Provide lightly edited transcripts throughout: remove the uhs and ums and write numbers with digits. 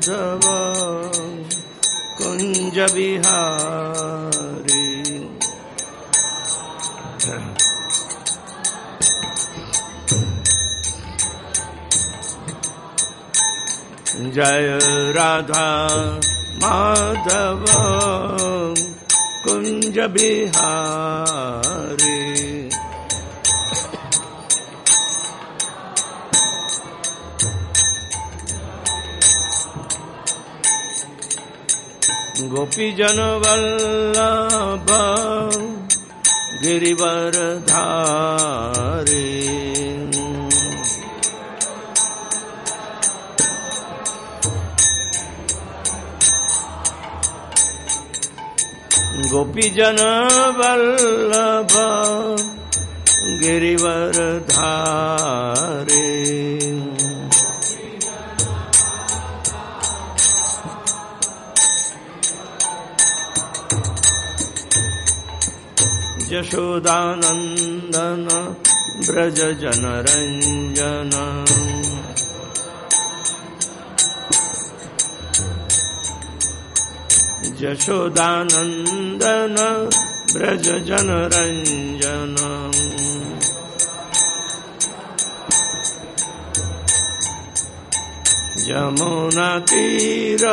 माधव कुंज बिहारी। जय राधा माधव कुंज बिहारी। गोपी जन वल्लभ गिरिवर धारी। गोपी जन वल्लभ गिरिवर धारी। यशोदानंदन ब्रज जन रंजन। यशोदानंदन ब्रज जन रंजन। यमुना तीर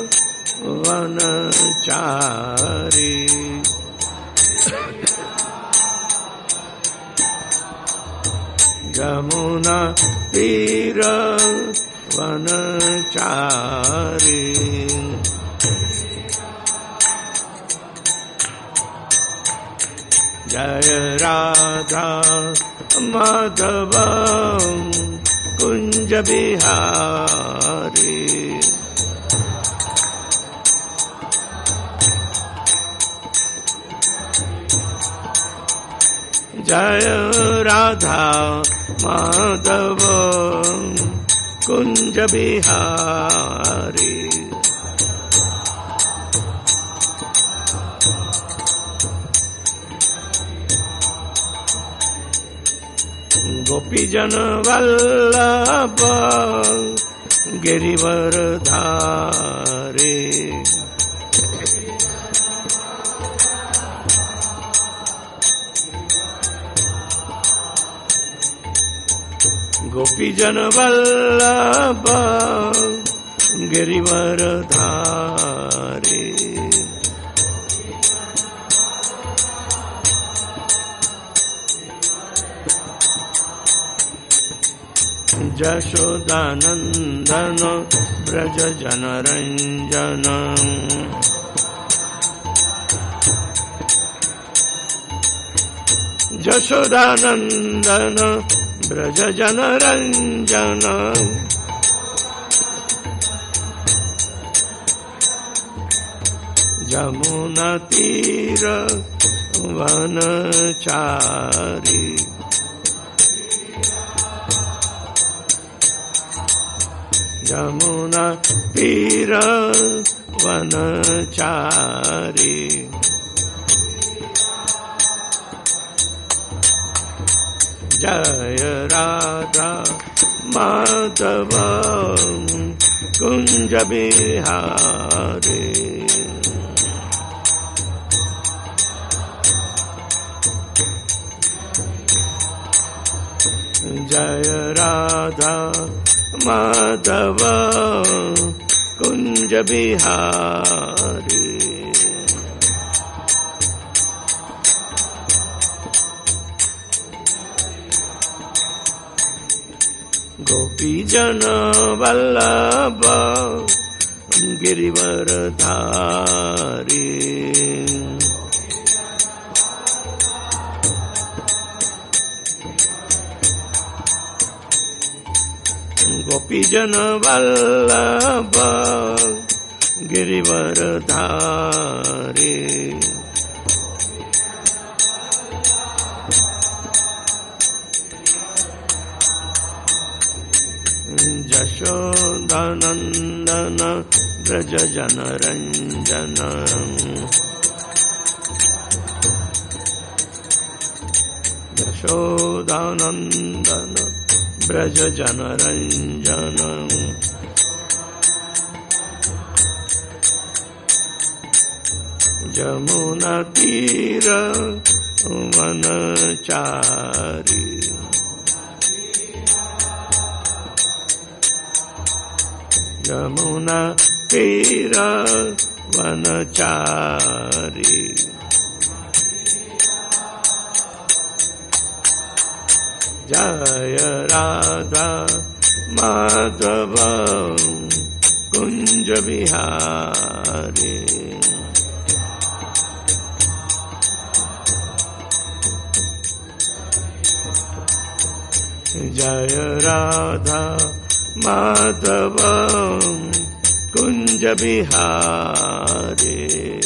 वनचारी। यमुना तीर वनचारी। जय राधा माधव कुंज बिहारी। जय राधा माधव कुंज बिहारी। गोपी जन वल्लभ गिरिवर धारी। गोपी जन वल्लभ गिरिवर धारी। यशोदानंदन ब्रज जन रंजन। यशोदानंदन ब्रज जन रंजन। यमुना तीर वनचारी। यमुना तीर वनचारी। जय राधा माधव कुंज बिहारी। जय राधा माधव कुंज बिहारी। गोपी जन वल्लभ गिरिवर धारी। गोपी जन वल्लभ गिरिवर धारी। यशोदानंदन ब्रज जन रंजन। यशोदानंदन ब्रज जन रंजन। जमुना तीर वनचारी यमुना तीर वनचारी जय राधा माधव कुंज बिहारी जय राधा माधव कुंज बिहारी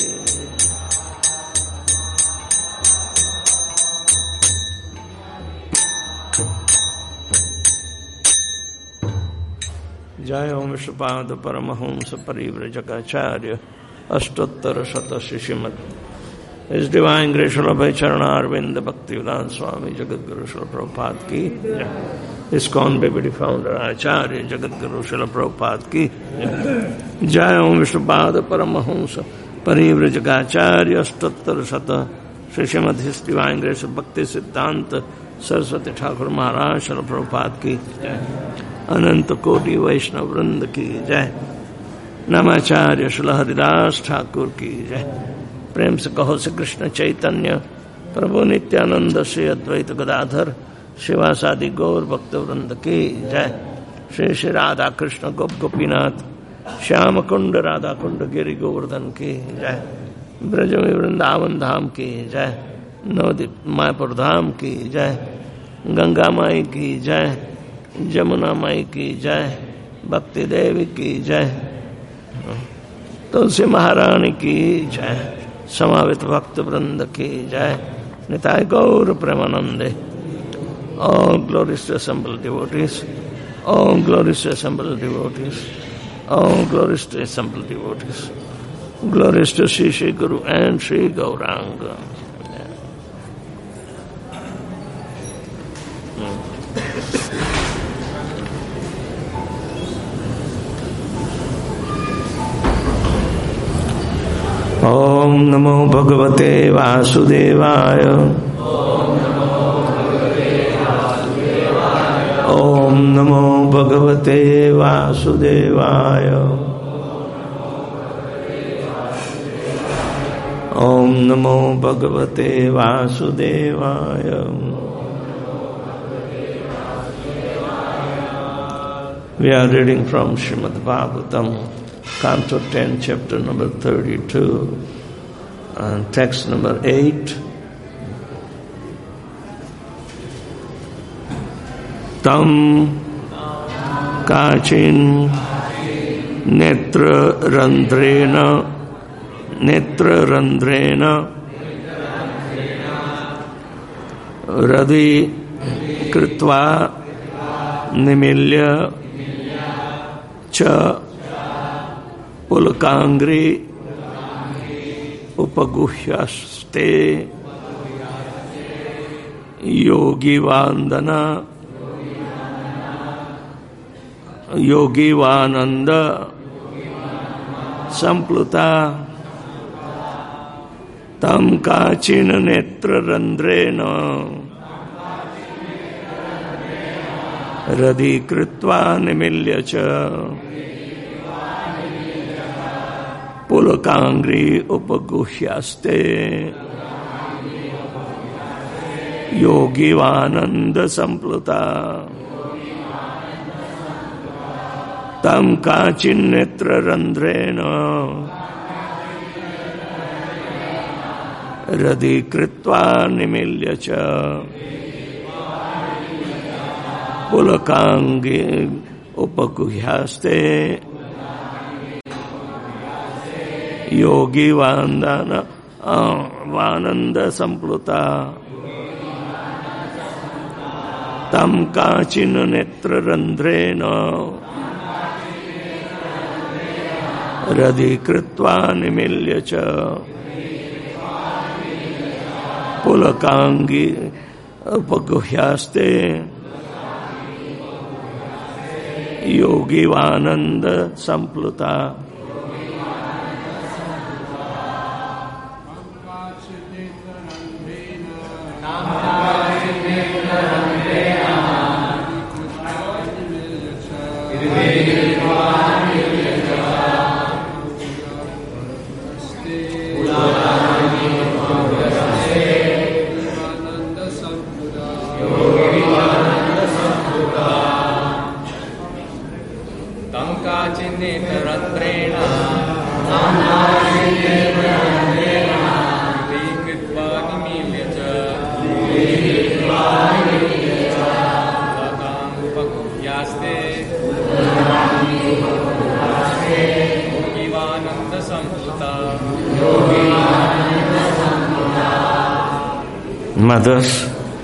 जय ओम विष्णुपाद परमहंस परिव्रजकाचार्य अष्टोत्तर शत Shrimad His Divine Grace Srila Abhay Charanaarvind Bhaktivedanta Swami Jagadguru Srila Prabhupada ki ISKCON Baby Founder Acharya Jagadguru Srila Prabhupada ki Jai Om Vishnupada Paramahamsa Parivrajagacharya Aštottar Shata Srimad His Divine Grace Bhakti Siddhanta Saraswati Thakur Maharaj Srila Prabhupada ki Ananta Koti Vaishnav Vrinda ki Jai Namacharya Srila Haridas Thakur ki Jai प्रेम से कहो श्री कृष्ण चैतन्य प्रभु नित्यानंद श्री अद्वैत गदाधर शिवासादि गौर भक्त वृंद की जय श्री श्री राधा कृष्ण गोप गोपीनाथ श्याम कुंड राधा कुंड गिरि गोवर्धन की जय ब्रज में वृंदावन धाम की जय नवदीप मायापुर धाम की जय गंगा माई की जय जमुना माई की जय भक्ति देवी की जय तुलसी महारानी की जय समावित भक्त वृंद की जय निताय गौर प्रेमानंदे All glories to assembled devotees, all glories to assembled devotees, all glories to assembled devotees, glories to Sri Sri Guru and Sri Gauranga. Om Namo Bhagavate Vasudevaya. Om Namo Bhagavate Vasudevaya. Om Namo Bhagavate Vasudevaya. We are reading from Srimad Bhagavatam, Canto 10, chapter number 32, and text number 8. Tam kachin netra randrena radhi kritva nimilya cha pulakangri upaguhyaste yogi vandana yogi vananda sampluta tam kachina netra randrena radhi kritva nimilya cha pulakangri upaguhyaste yogi vananda sampluta tam kachin netra randrena radhi kritva nimilya cha pulakangi upaguhyaste yogi vandana vananda sampluta tam kachin netra randrena radhi kritva nimilya cha pulakangi upaguhyaste yogi vananda sampluta Tankachinnetrantrena Vikritva nimilya Vadam upakupyaste Yogivananda Samputa. Mothers,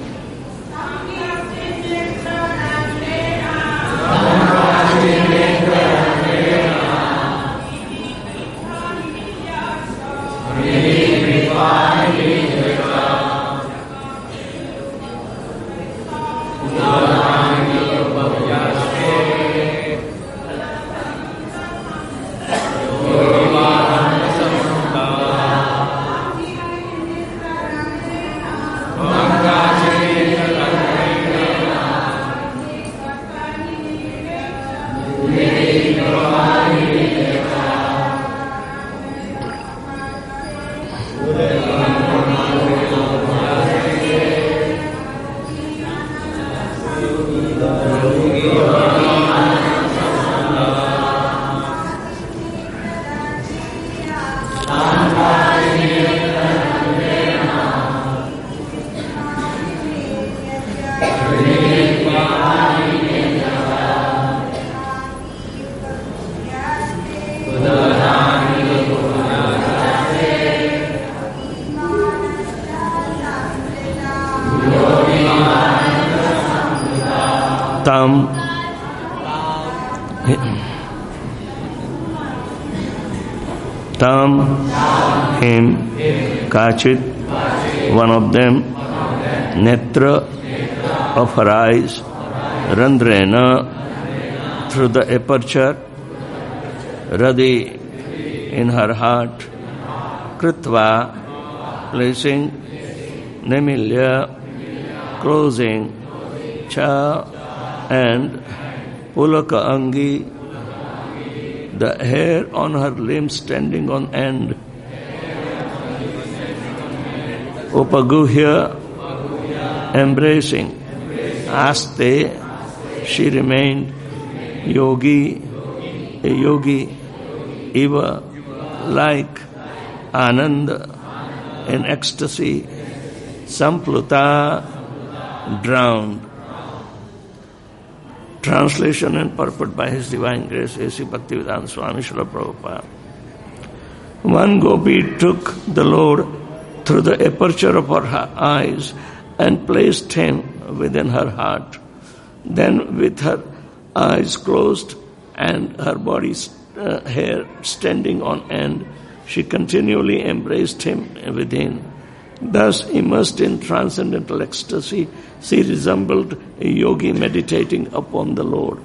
Tam, him, Kachit, one of them, Netra, of her eyes, Randrena, through the aperture, Radhi, in her heart, Kritva, placing, Nemilya, closing, Cha, and Pulaka Angi, the hair on her limbs standing on end. Upaguhya, embracing. Aste, she remained. Yogi, a yogi. Eva, like. Ananda, in ecstasy. Sampluta, drowned. Translation and purport by His Divine Grace, A.C. Bhaktivedanta Swami Srila Prabhupada. One gopi took the Lord through the aperture of her eyes and placed him within her heart. Then with her eyes closed and her body's hair standing on end, she continually embraced him within. Thus, immersed in transcendental ecstasy, she resembled a yogi meditating upon the Lord.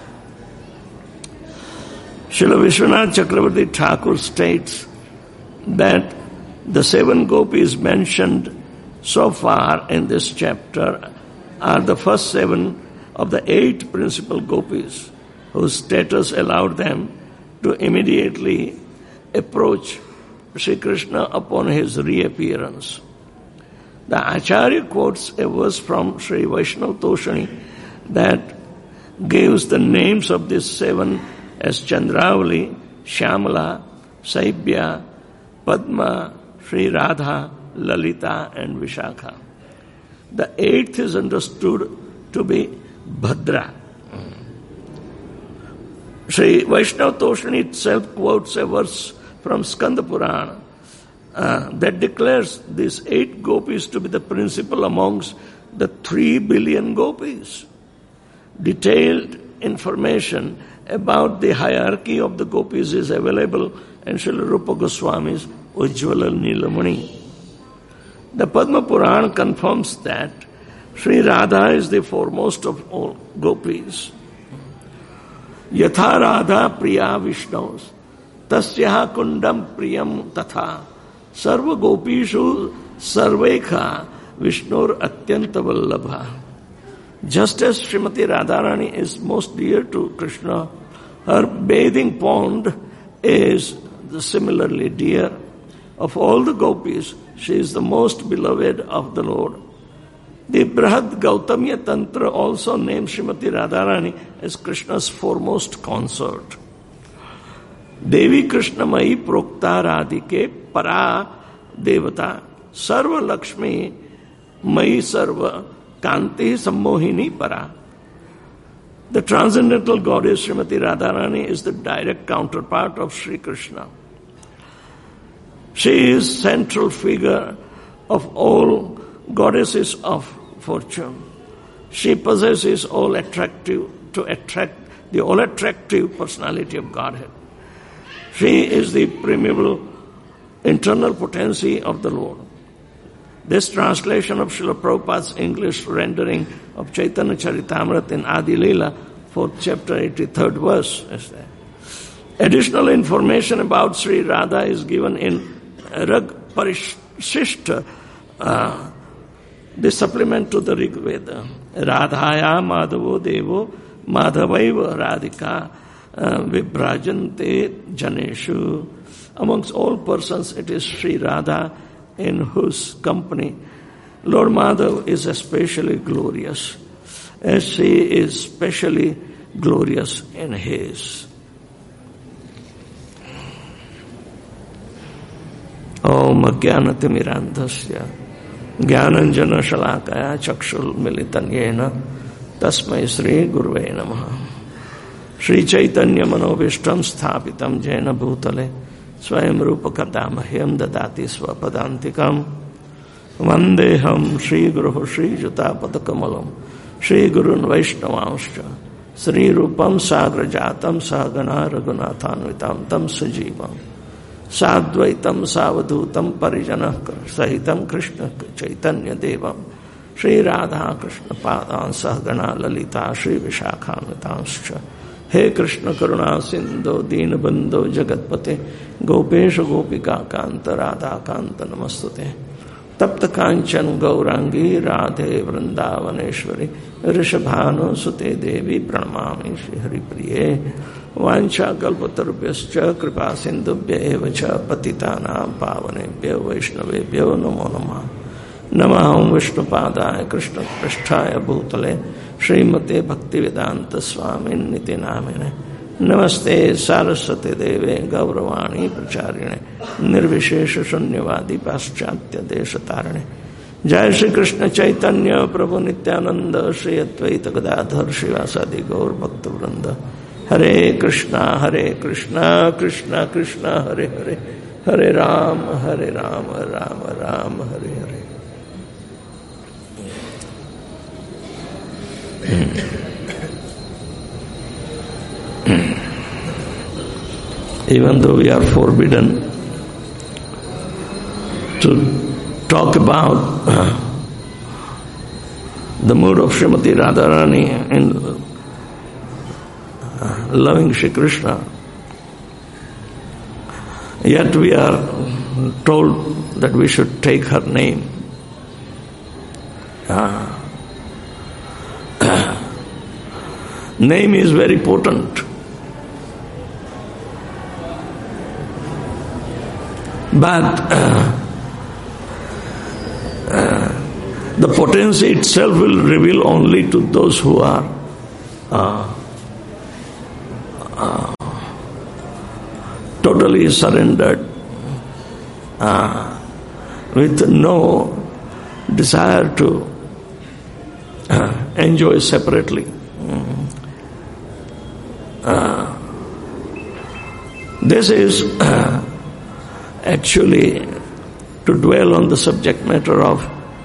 Srila Vishwanath Chakravarti Thakur states that the 7 gopis mentioned so far in this chapter are the first 7 of the 8 principal gopis, whose status allowed them to immediately approach Sri Krishna upon his reappearance. The Acharya quotes a verse from Sri Vaishnava Toshani that gives the names of these 7 as Chandravali, Shyamala, Saibhya, Padma, Sri Radha, Lalita and Vishakha. The 8th is understood to be Bhadra. Sri Vaishnava Toshani itself quotes a verse from Skanda Purana that declares these 8 gopis to be the principal amongst the 3 billion gopis. Detailed information about the hierarchy of the gopis is available in Srila Rupa Goswami's Ujjvala Nilamani. The Padma Purana confirms that Sri Radha is the foremost of all gopis. Yatha Radha Priya Vishnaus Tasyaha Kundam Priyam Tatha Sarva Gopishu Sarvekha Vishnur Atyanta Vallabha. Just as Srimati Radharani is most dear to Krishna, her bathing pond is similarly dear. Of all the gopis, she is the most beloved of the Lord. The Brihad Gautamya Tantra also names Srimati Radharani as Krishna's foremost consort. Devi Krishnamayi Prokta Radhike Para Devata Sarva Lakshmi Mayi Sarva Kanti Sammohini Para. The transcendental goddess Srimati Radharani is the direct counterpart of Sri Krishna. She is central figure of all goddesses of fortune. She possesses all attractive personality of Godhead. She is the primeval internal potency of the Lord. This translation of Srila Prabhupada's English rendering of Chaitanya Charitamrita in Adi Leela, 4th chapter, 83rd verse is there. Additional information about Sri Radha is given in Rag Parishishta, the supplement to the Rig Veda. Radhaya Madhavo Devo Madhavaiva Radhika Vibrajante Janeshu. Amongst all persons, it is Sri Radha in whose company Lord Madhav is especially glorious, as she is specially glorious in his. Om Jnanatimirandhasya Jnananjana Shalakaya Chakshul Militanyena Tasmai Sri Guruve Namaha. Sri Chaitanya Manovishtam Sthapitam Jena Bhutale Swayam Rupa Kadamahyam Dadati Swapadantikam Vandeham Sri Guru Sri Jatapadakamalam Sri Gurun Vaishnavanscha Sri Rupam Sagrajatam Sagana Raghunathanvitam Tam Sajivam Sadvaitam Savadutam Parijana Sahitam Krishna Chaitanya Devam Sri Radha Krishna Padan Sahagana Lalita Sri Vishakhanvitanscha. He Krishna Karuna Sindhu Deenabandhu Jagatpate Gopesha Gopika Kanta Radha Kanta Namastute Tapta Kanchan Gaurangi Radhe Vrindavaneshwari Rishabhanu Sute Devi Pranamami Shri Hari Priye Vancha Kalpatarubhyascha Kripa Sindhubhya Evacha Patitanam Pavanebhya Vaishnavebhyo Namo Namah Namaham Vishnupadaya Krishna Pristhaya Bhutale Srimate Bhaktivedanta Swami Niti Namine Namaste Saraswati Deve Gauravani Pracharine Nirvishesha Shunyavadi Paschatya Deshatarane Jai Shri Krishna Chaitanya Prabhu Nityananda Shri Advaita Gadadhar Shivasadi Gaur Bhakta Vrinda Hare Krishna Krishna Krishna Hare Hare Hare Rama Rama Rama Hare Hare. Even though we are forbidden to talk about the mood of Srimati Radharani in loving Shri Krishna, yet we are told that we should take her name. Name is very potent. But the potency itself will reveal only to those who are totally surrendered, with no desire to enjoy separately. This is actually to dwell on the subject matter of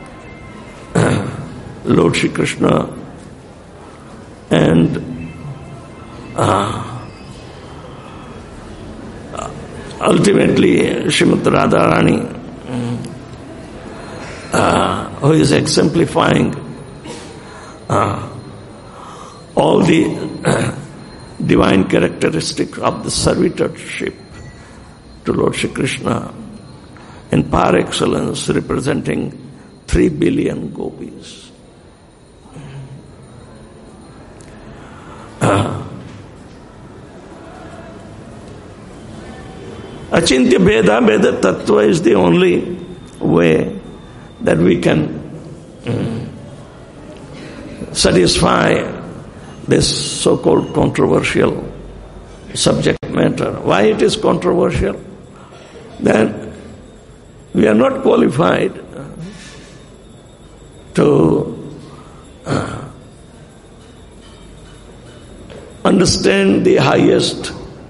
Lord Shri Krishna and ultimately Srimati Radharani, who is exemplifying all the divine characteristics of the servitorship to Lord Shri Krishna, in par excellence representing 3 billion gopis. Achintya Bheda, Bheda Tattva is the only way that we can satisfy this so-called controversial subject matter. Why it is controversial? Then we are not qualified to understand the highest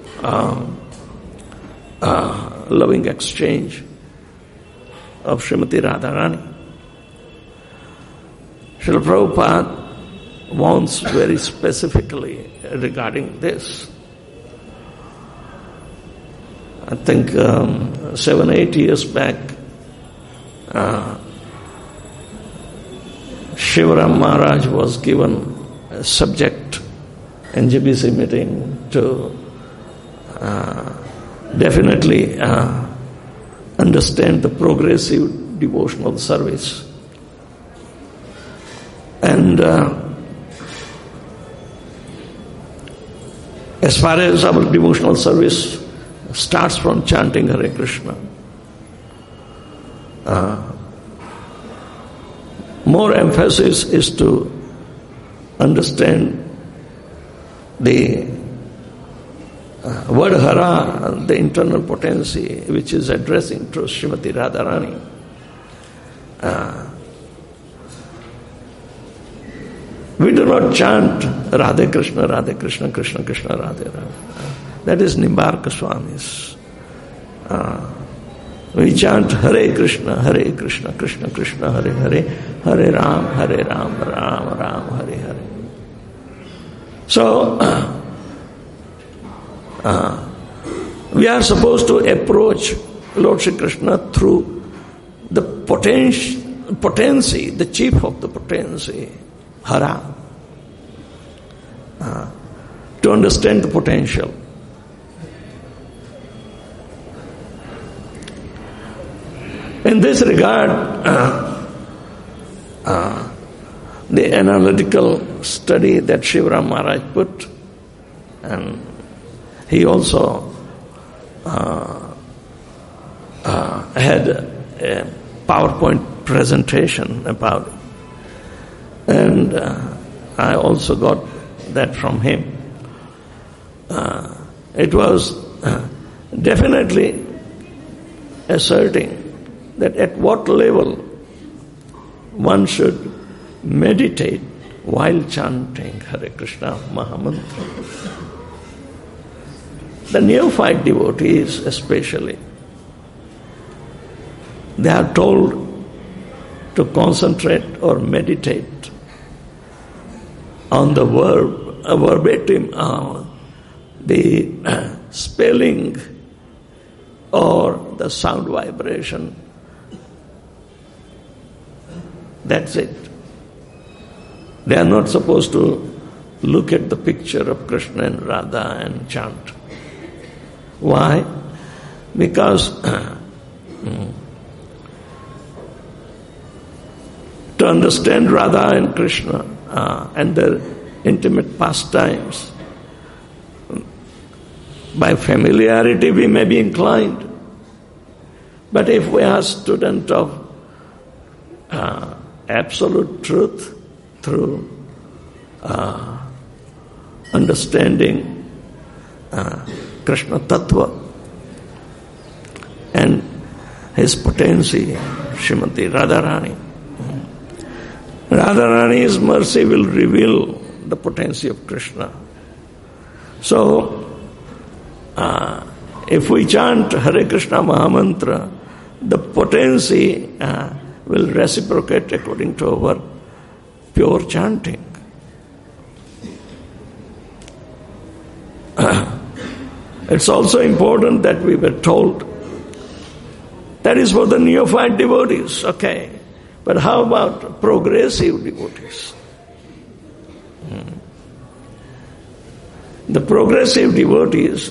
loving exchange of Srimati Radharani. Srila Prabhupada warns very specifically regarding this. I think 7-8 years back, Shivaram Maharaj was given a subject in GBC meeting to definitely understand the progressive devotional service. And as far as our devotional service starts from chanting Hare Krishna, more emphasis is to understand the word Hara, the internal potency, which is addressing to Srimati Radharani. We do not chant Radhe Krishna, Krishna Krishna, Radhe Radhe. That is Nimbarka Swami's. We chant Hare Krishna, Krishna Krishna, Hare Hare, Hare Ram, Ram Ram, Hare Hare. So, we are supposed to approach Lord Shri Krishna through the potency, the chief of the potency, Hara, to understand the potential. In this regard, the analytical study that Shivaram Maharaj put, and he also had a PowerPoint presentation about it. And I also got that from him. It was definitely asserting that at what level one should meditate while chanting Hare Krishna Mahamantra. The neophyte devotees especially, they are told to concentrate or meditate on the verbatim, the spelling or the sound vibration. That's it. They are not supposed to look at the picture of Krishna and Radha and chant. Why? Because to understand Radha and Krishna and their intimate pastimes, by familiarity we may be inclined. But if we are student of absolute truth through understanding Krishna Tattva and his potency, Srimati Radharani. Radharani's mercy will reveal the potency of Krishna. So, if we chant Hare Krishna Mahamantra, the potency will reciprocate according to our pure chanting. It's also important that we were told that is for the neophyte devotees, okay. But how about progressive devotees? The progressive devotees,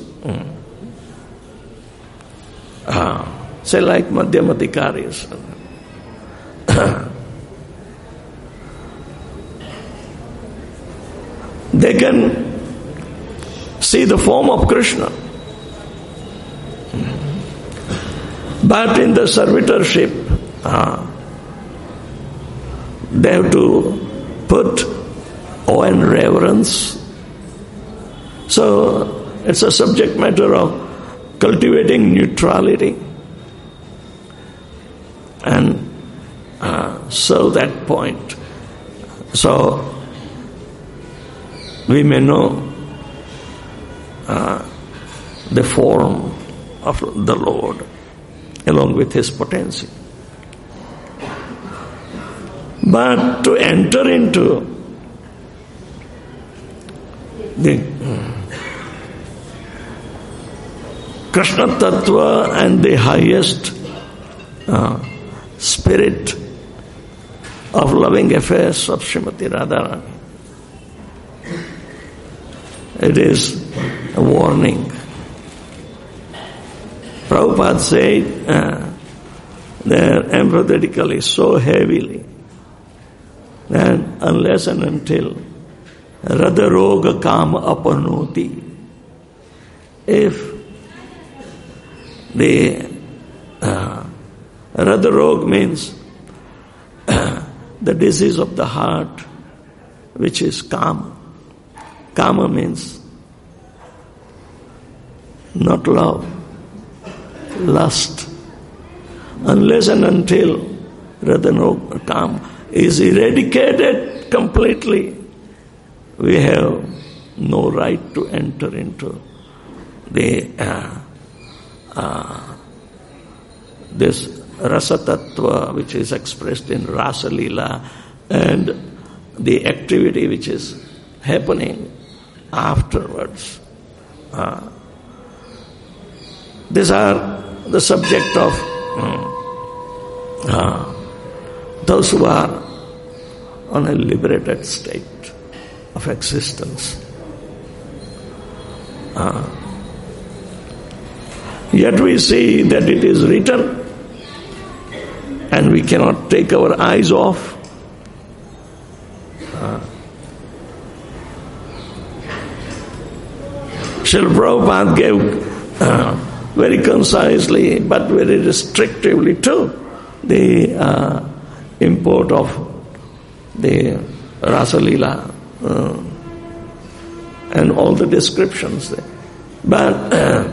say like Madhyamadikaris, they can see the form of Krishna. But in the servitorship, they have to put awe and reverence. So it's a subject matter of cultivating neutrality and serve that point. So we may know the form of the Lord along with His potency. But to enter into the Krishna Tattva and the highest spirit of loving affairs of Srimati Radharani, it is a warning. Prabhupada said there emphatically so heavily that unless and until Radharoga Kama Apanoti, if the Radharog means the disease of the heart, which is Kama. Kama means not love, lust. Unless and until Radharog Kama is eradicated completely, we have no right to enter into the this Rasa Tattva, which is expressed in Rasa Leela, and the activity which is happening afterwards. These are the subject of those who are on a liberated state of existence. Yet we see that it is written, and we cannot take our eyes off. Srila Prabhupada gave very concisely but very restrictively too the import of the Rasa Leela and all the descriptions there. But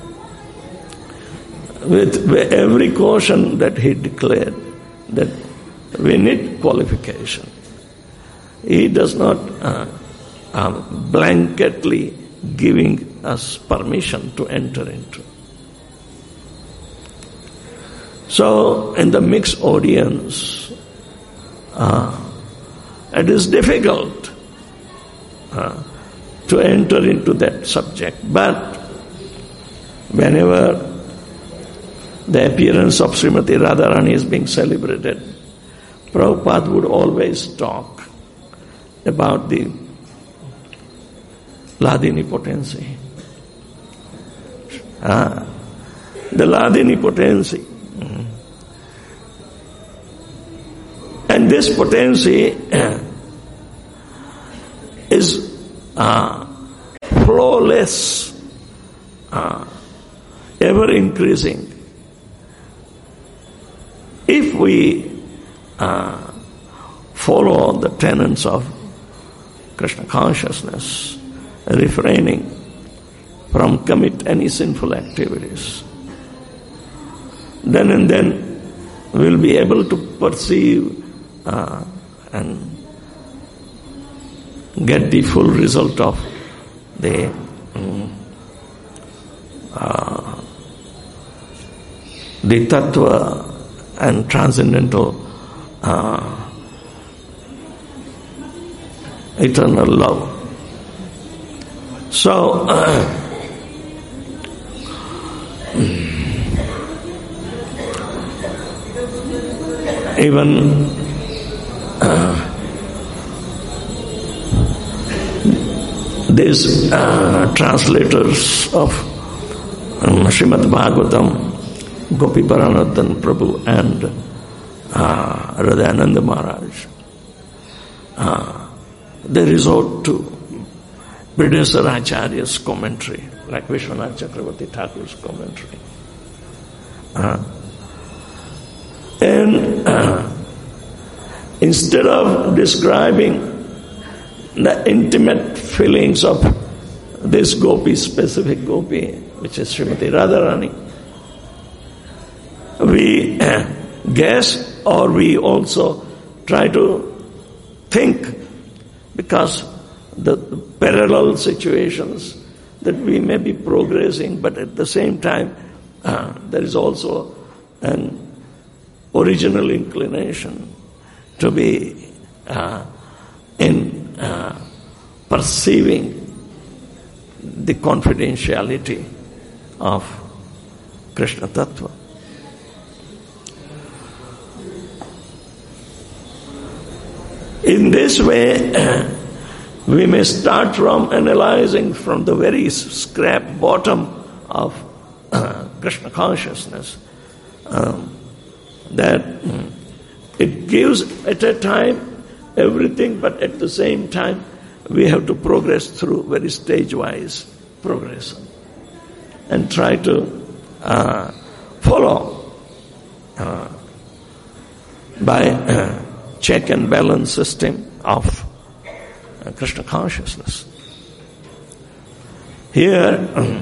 with every caution that he declared that we need qualification, he does not blanketly giving us permission to enter into. So in the mixed audience, it is difficult to enter into that subject. But whenever the appearance of Srimati Radharani is being celebrated, Prabhupada would always talk about the Hladini potency. The Hladini potency. And this potency is flawless, ever increasing. If we follow the tenets of Krishna consciousness, refraining from commit any sinful activities, then and then we'll be able to perceive and get the full result of the tattva and transcendental eternal love. So even these translators of Srimad Bhagavatam, Gopi Paranardhan Prabhu and Radhananda Maharaj, they resort to Bridesar Acharya's commentary, like Vishwanath Chakravarti Thakur's commentary. instead of describing the intimate feelings of this gopi, specific gopi, which is Srimati Radharani, we guess or we also try to think, because the parallel situations that we may be progressing, but at the same time there is also an original inclination to be in perceiving the confidentiality of Krishna Tattva. In this way, we may start from analyzing from the very scrap bottom of Krishna consciousness, that it gives at a time everything, but at the same time we have to progress through very stage-wise progression and try to follow by check and balance system of Krishna consciousness. Here,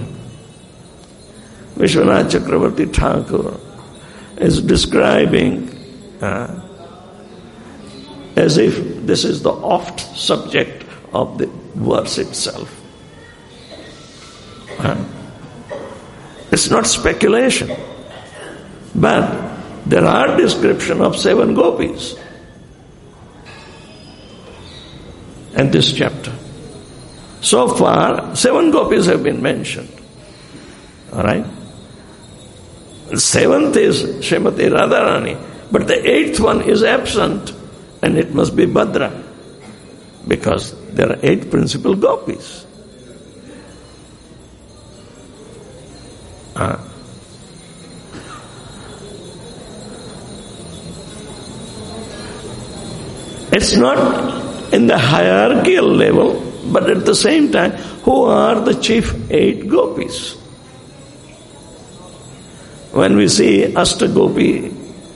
Vishwanath Chakravarti Thakur is describing as if this is the oft subject of the verse itself. It's not speculation, but there are descriptions of 7 gopis in this chapter. So far, 7 gopis have been mentioned. All right? The 7th is Srimati Radharani, but the 8th one is absent, and it must be Bhadra, because there are 8 principal gopis. It's not in the hierarchical level, but at the same time, who are the chief 8 gopis? When we see Ashtagopi,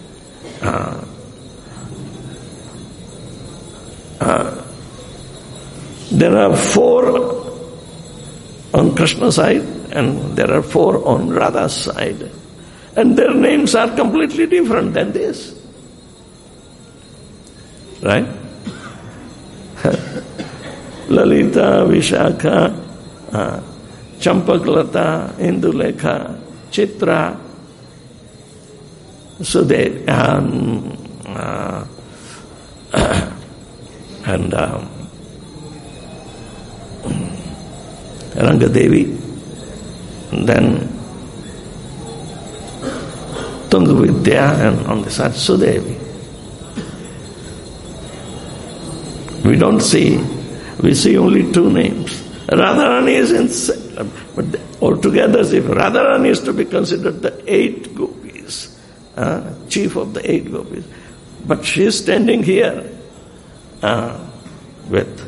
there are 4 on Krishna's side and there are 4 on Radha's side. And their names are completely different than this. Right? Lalita, Vishakha, Champaklata, Indulekha, Chitra, Sudev, and Rangadevi, then Tungavidya, and on the side Sudevi. We see only 2 names. Radharani is in, but altogether, if Radharani is to be considered the 8 gopis, chief of the 8 gopis, but she is standing here with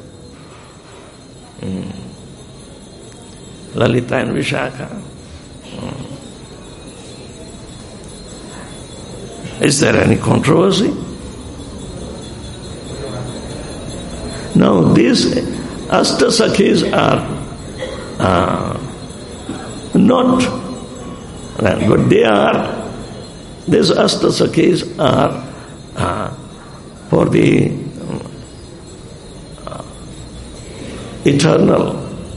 Lalita and Vishakha. Is there any controversy? Now, these Ashtasakhis are not, but these Ashtasakhis are for the eternal,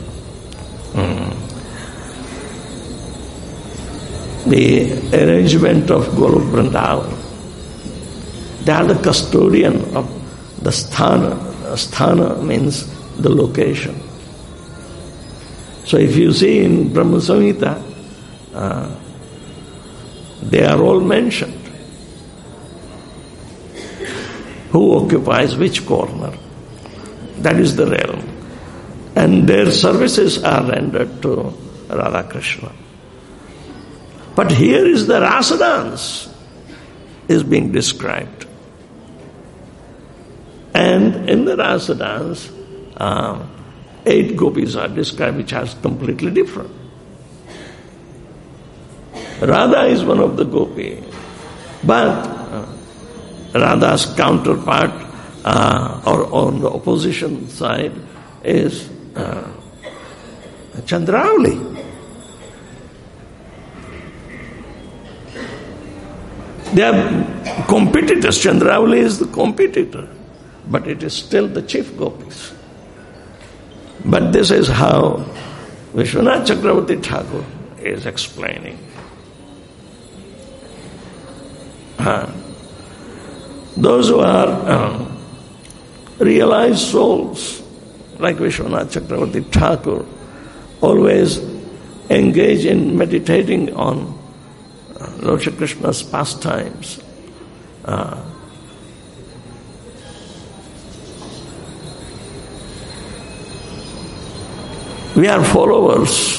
the arrangement of Golok Vrindavan. They are the custodian of the sthana. Sthana means the location. So if you see in Brahma Samhita, they are all mentioned. Who occupies which corner? That is the realm. And their services are rendered to Radha Krishna. But here is the Rasa dance is being described. And in the Rasa dance, 8 gopis are described, which are completely different. Radha is one of the gopis, but Radha's counterpart or on the opposition side is Chandravali. They are competitors. Chandravali is the competitor, but it is still the chief gopis. But this is how Vishwanath Chakravarti Thakur is explaining. Those who are realized souls, like Vishwanath Chakravarti Thakur, always engage in meditating on Lord Shri Krishna's pastimes. We are followers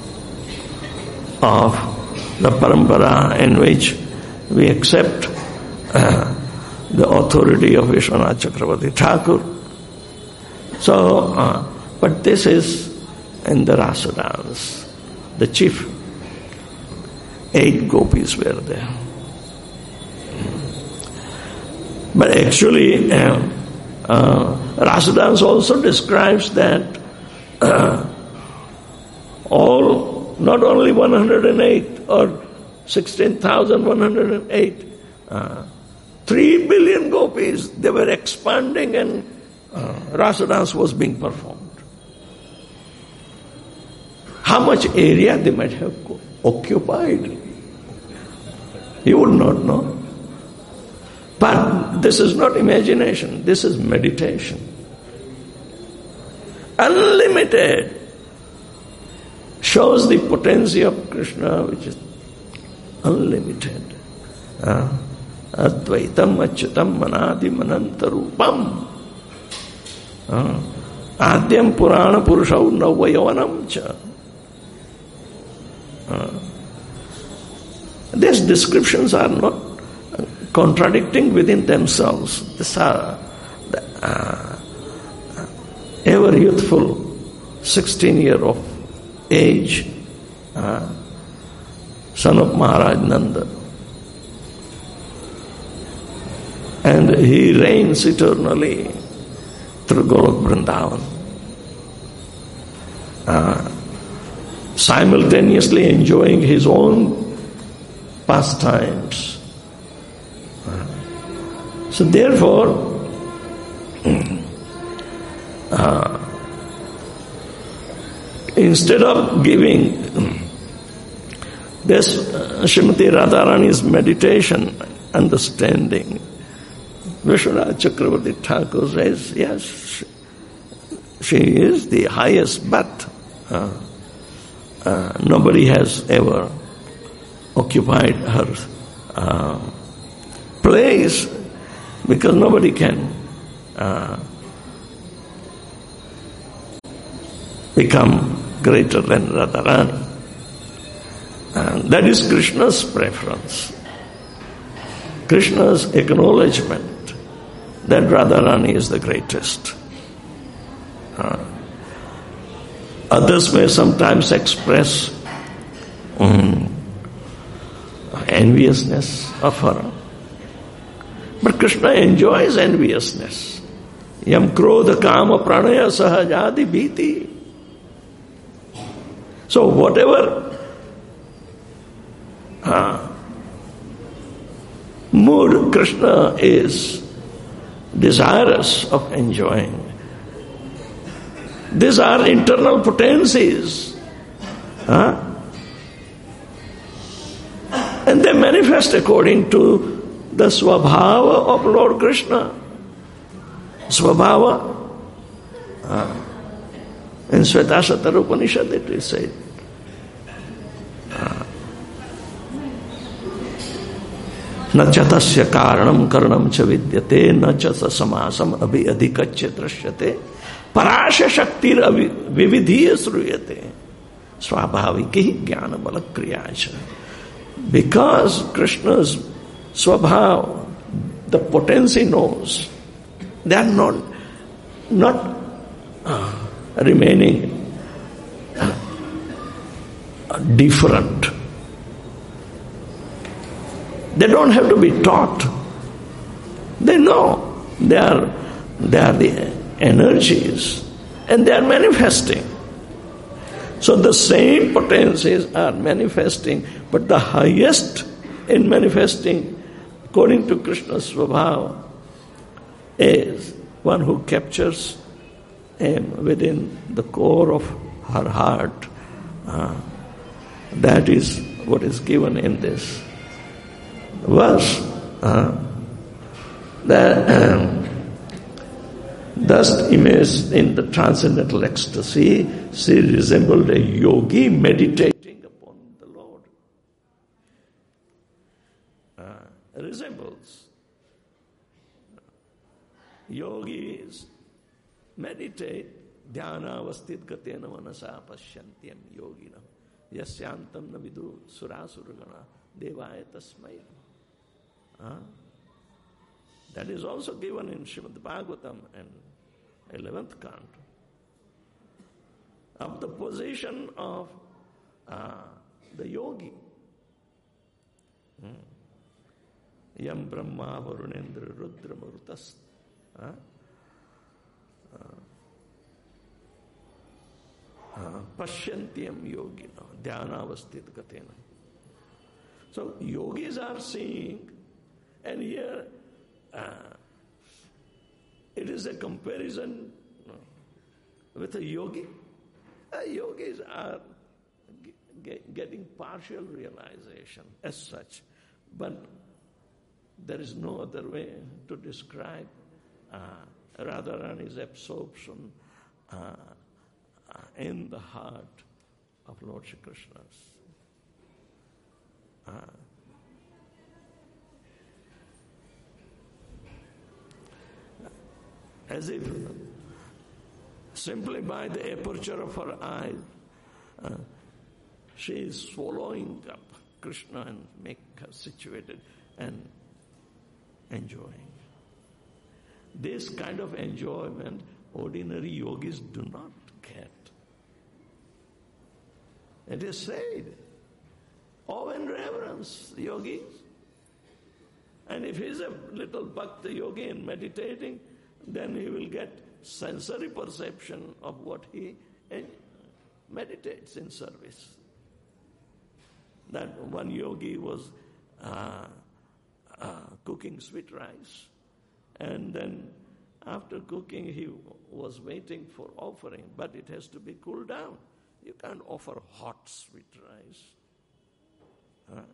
of the parampara in which we accept the authority of Vishwanath Chakravarti Thakur. So, but this is in the Rasa dance. The chief 8 gopis were there. But actually, Rasa dance also describes that all, not only 108 or 16,108, 3 billion gopis, they were expanding and Rasa dance was being performed. How much area they might have occupied, you would not know. But this is not imagination, this is meditation. Unlimited. Shows the potency of Krishna, which is unlimited. Advaitam achyutam manadim anantarupam. Adyam purana purushau navayavanam cha. These descriptions are not contradicting within themselves. These are the ever youthful 16-year of age, son of Maharaj Nanda. And he reigns eternally through Golok Vrindavan. Simultaneously enjoying his own pastimes. So therefore, instead of giving this Srimati Radharani's meditation understanding, Vishwanath Chakravarti Thakur says, yes, she is the highest, but nobody has ever occupied her place, because nobody can become greater than Radharani. And that is Krishna's preference. Krishna's acknowledgement that Radharani is the greatest. Others may sometimes express enviousness of her. But Krishna enjoys enviousness. Yam krodha kama pranaya sahajadi bhiti. So whatever mood Krishna is desirous of enjoying, these are internal potencies. And they manifest according to the swabhava of Lord Krishna. Swabhava. In Svetasatara Upanishad it is said. Na chatasya karanam karanam cha vidyate, na chasa samasam abhi adhikacya drashyate, parasya shaktir vividhiya sruyate, swabhaviki jnana bala kriyacha. Because Krishna's swabhav, the potency knows, they are not remaining different. They don't have to be taught. They know. They are They are the energies, and they are manifesting. So the same potencies are manifesting, but the highest in manifesting, according to Krishna's Svabhava, is one who captures him within the core of her heart. That is what is given in this verse. Thus immersed in the transcendental ecstasy, she resembled a yogi meditating upon the Lord. Resembles. Yogis meditate, dhyana vastit gatena manasa pashyantyam yogina yasyantam na vidu surasuragana devaya tasmai. That is also given in Srimad Bhagavatam and 11th canto. Of the position of the yogi. Yam Brahma Varunendra Rudra Marutas. Pashyantyam yogina dhyanavastit gatena. So yogis are seeing, and here it is a comparison with a yogi. Yogis are getting partial realization as such, but there is no other way to describe Radharani's absorption in the heart of Lord Shri Krishna's. As if simply by the aperture of her eyes, she is swallowing up Krishna and make her situated and enjoying. This kind of enjoyment ordinary yogis do not get. It is said, awe and reverence yogis. And if he is a little bhakta yogi and meditating, then he will get sensory perception of what he meditates in service. That one yogi was cooking sweet rice, and then after cooking he was waiting for offering, but it has to be cooled down. You can't offer hot sweet rice.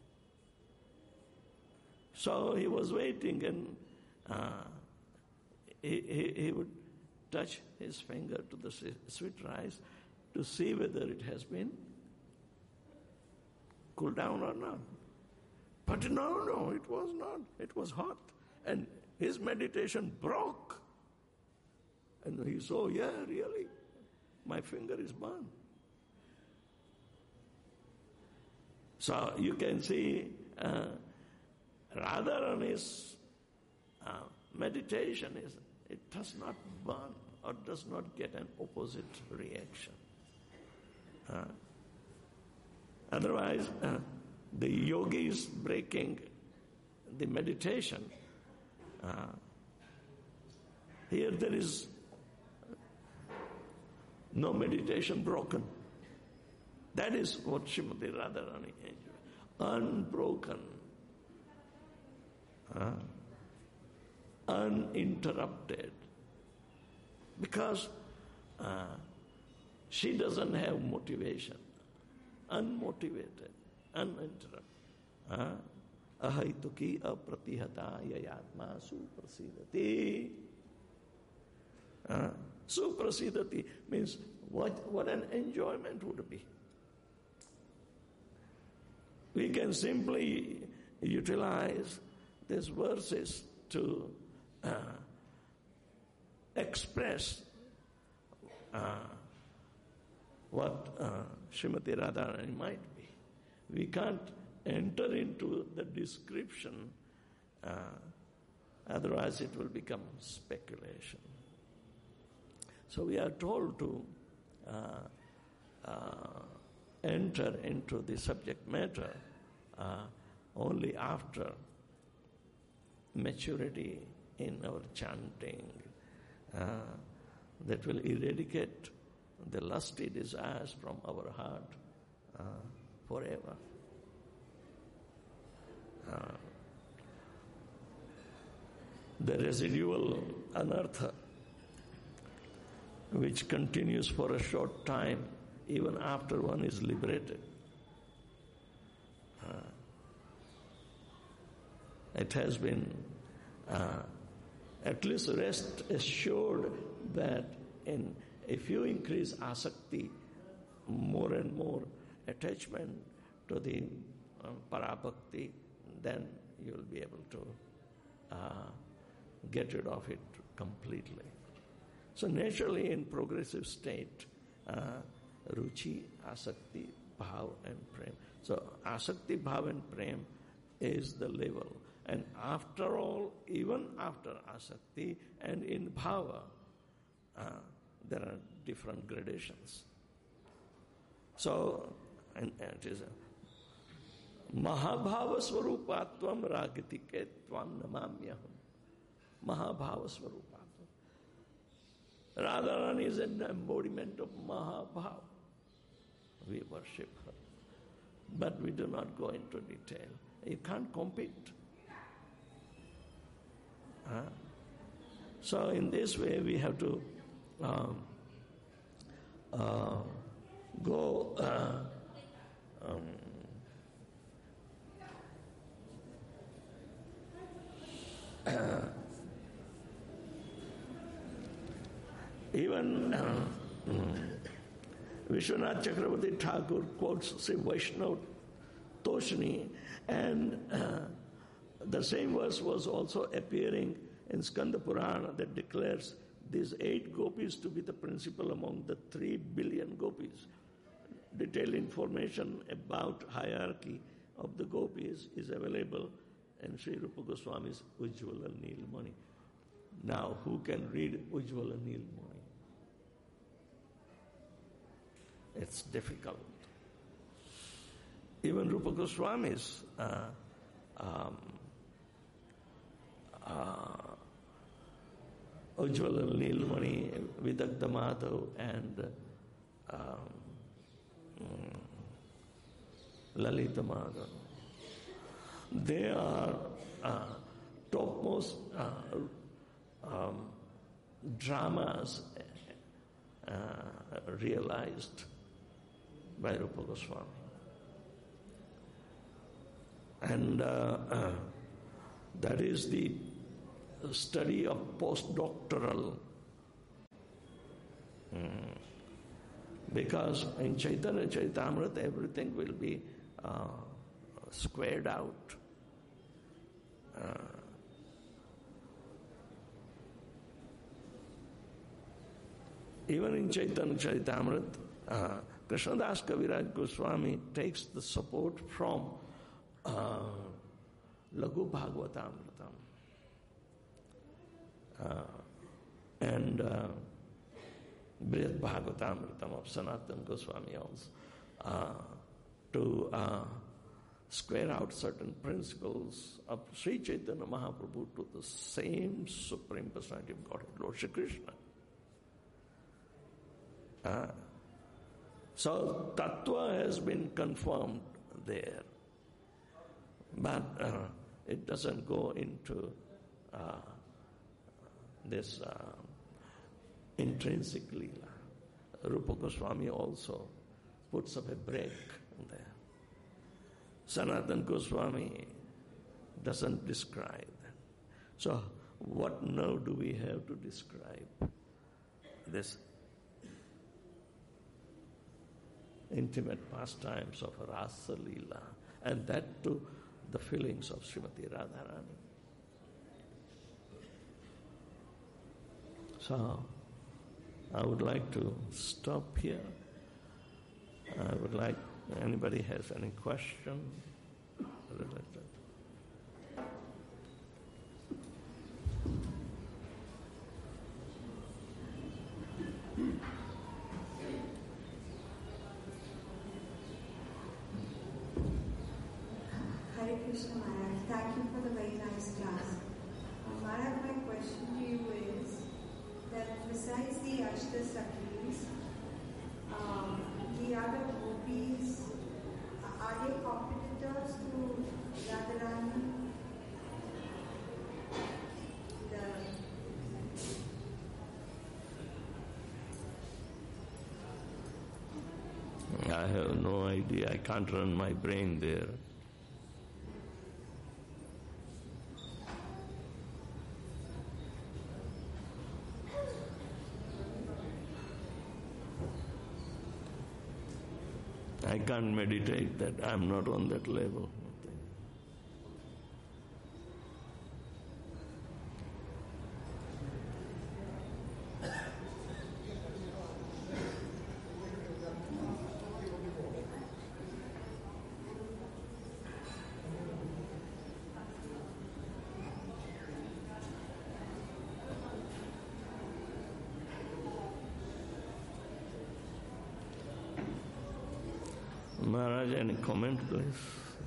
So he was waiting, and he would touch his finger to the sweet rice to see whether it has been cooled down or not. But no, it was not. It was hot. And his meditation broke. And he saw, yeah, really, my finger is burned. So you can see Radharani's meditation is, it does not burn or does not get an opposite reaction. Otherwise, the yogi is breaking the meditation. Here there is no meditation broken. That is what Srimati Radharani enjoys. Unbroken. Uninterrupted. Because she doesn't have motivation. Unmotivated. Uninterrupted. Ahaituki apratihata yayatma suprasidati. Suprasidati means what an enjoyment would be. We can simply utilize these verses to express what Srimati Radharani might be. We can't enter into the description, otherwise it will become speculation. So we are told to enter into the subject matter only after maturity in our chanting that will eradicate the lusty desires from our heart forever. The residual anartha, which continues for a short time even after one is liberated, it has been at least rest assured that if you increase asakti, more and more attachment to the parabhakti, then you will be able to get rid of it completely. So naturally in progressive state, ruchi, asakti, bhav and prem. So asakti, bhav and prem is the level. And after all, even after asakti and in bhava, there are different gradations. So, and it is Mahabhava Swarupatvam Ragatike Tvam Namamyaham. Mahabhava Swarupatvam. Radharani is an embodiment of Mahabhava. We worship her. But we do not go into detail. You can't compete. So in this way we have to go even Vishwanath Chakravarti Thakur quotes Sri Vaishnav Toshni, and the same verse was also appearing in Skanda Purana that declares these 8 gopis to be the principal among the 3 billion gopis. Detailed information about hierarchy of the gopis is available in Sri Rupa Goswami's Ujjvala Nilmani. Now, who can read Ujjvala Nilmani? It's difficult. Even Rupa Goswami's Ujjvala Nilmani, Vidagdha Madhav and Lalita Madhav, they are topmost dramas realized by Rupa Goswami. And that is the study of postdoctoral. Because in Chaitanya Charitamrita everything will be squared out. Even in Chaitanya Charitamrita, Krishnadas Kaviraj Goswami takes the support from Laghu Bhagavatamritam and Brihad Bhagavatamritam of Sanatana Goswami also to square out certain principles of Sri Chaitanya Mahaprabhu to the same Supreme Personality of Godhead, Lord Shri Krishna. So Tattva has been confirmed there, but it doesn't go into this intrinsic lila. Rupa Goswami also puts up a break there. Sanatana Goswami doesn't describe that. So what now do we have to describe this intimate pastimes of Rasa Leela, and that too the feelings of Srimati Radharani? So I would like to stop here. I would like, anybody has any question related? Hare Krishna Maharaj, thank you for the very nice class. Maharaj, my question to you is that besides the Ashta Sakhis, the other gopis, are they competitors to Radharani? I have no idea. I can't run my brain there. I can't meditate that. I'm not on that level. Maharaj, any comment, please?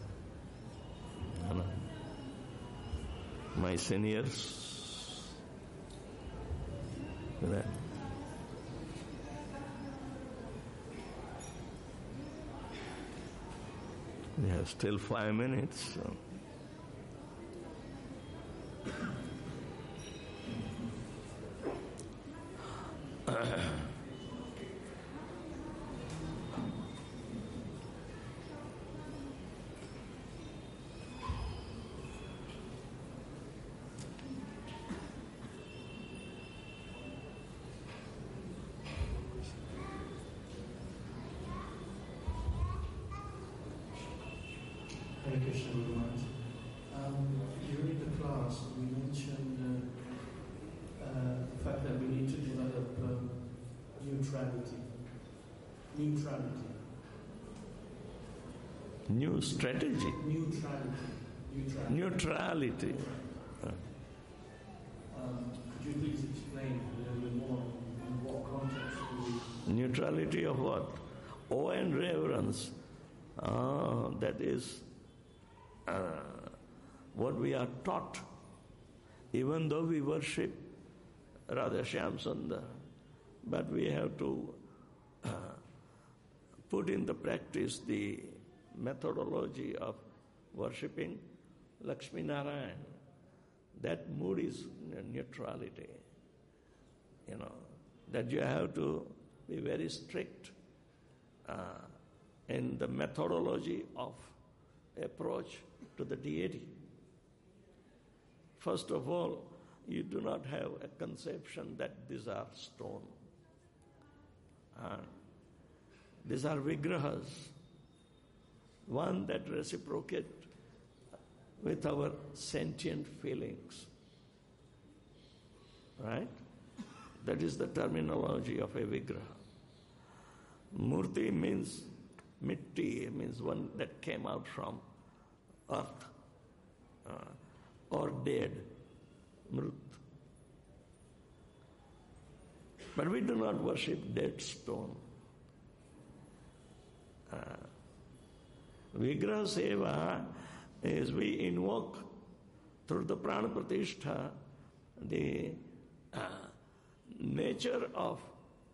My seniors. We have still 5 minutes. So. Hare Krishna, Guru Maharaj. During the class, we mentioned the fact that we need to develop neutrality. New strategy. Neutrality. Could you please explain a little bit more in what context do we... Neutrality of what? Awe and reverence. That is what we are taught. Even though we worship Radha Shyam Sundar, but we have to put in the practice the methodology of worshipping Lakshmi Narayan. That mood is neutrality. That you have to be very strict in the methodology of approach to the deity. First of all, you do not have a conception that these are stone. These are vigrahas, one that reciprocate with our sentient feelings. Right? That is the terminology of a vigraha. Murti means mitti, means one that came out from earth or dead, mrut. But we do not worship dead stone. Vigraha seva is we invoke through the prana pratishtha the nature of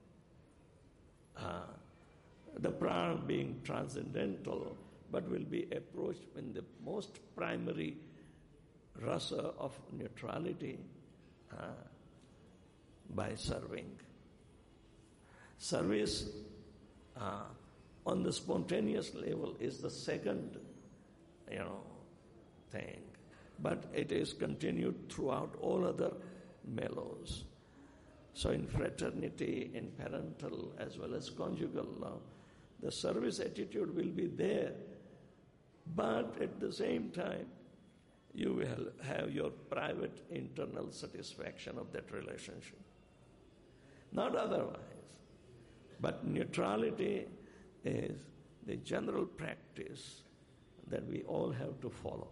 the prana being transcendental, but will be approached in the most primary rasa of neutrality by serving. Service on the spontaneous level is the second, thing, but it is continued throughout all other mellows. So in fraternity, in parental as well as conjugal love, the service attitude will be there, but at the same time, you will have your private internal satisfaction of that relationship. Not otherwise. But neutrality is the general practice that we all have to follow.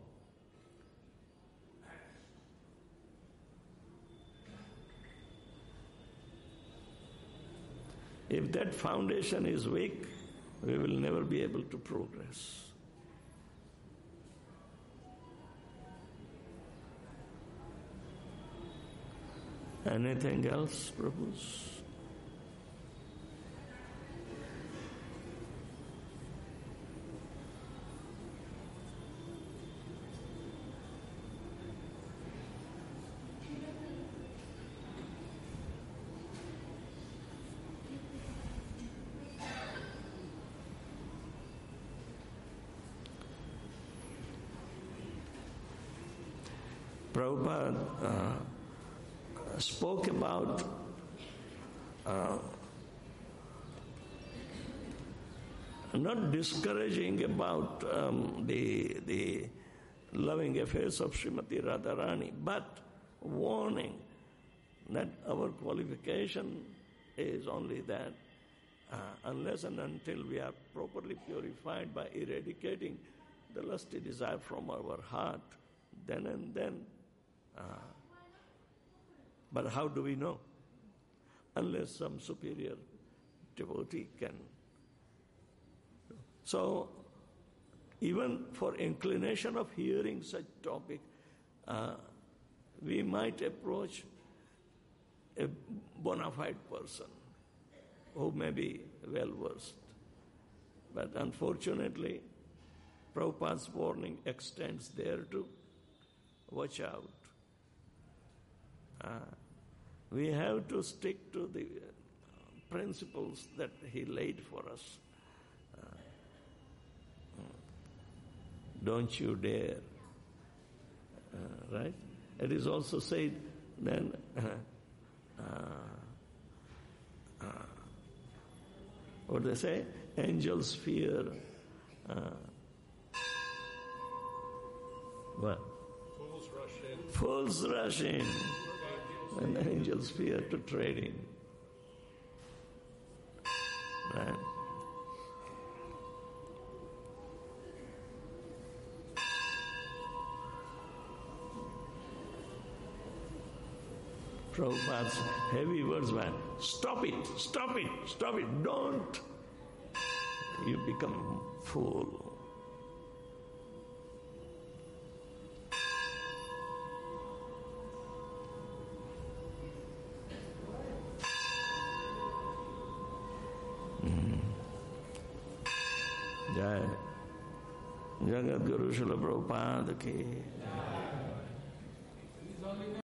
If that foundation is weak, we will never be able to progress. Anything else, Prabhus? Prabhupada spoke about not discouraging about the loving affairs of Srimati Radharani, but warning that our qualification is only that unless and until we are properly purified by eradicating the lusty desire from our heart, then and then. But how do we know? Unless some superior devotee can. So, even for inclination of hearing such topic, we might approach a bona fide person who may be well versed. But unfortunately, Prabhupada's warning extends there too. Watch out. We have to stick to the principles that he laid for us. Don't you dare. Right? It is also said then, what they say? Angels fear. What? Fools rush in. And angels fear to tread in. Right? Prabhupada's heavy words were, stop it, stop it, stop it, don't. You become fool. Jai Jagat Guru Srila Prabhupada ki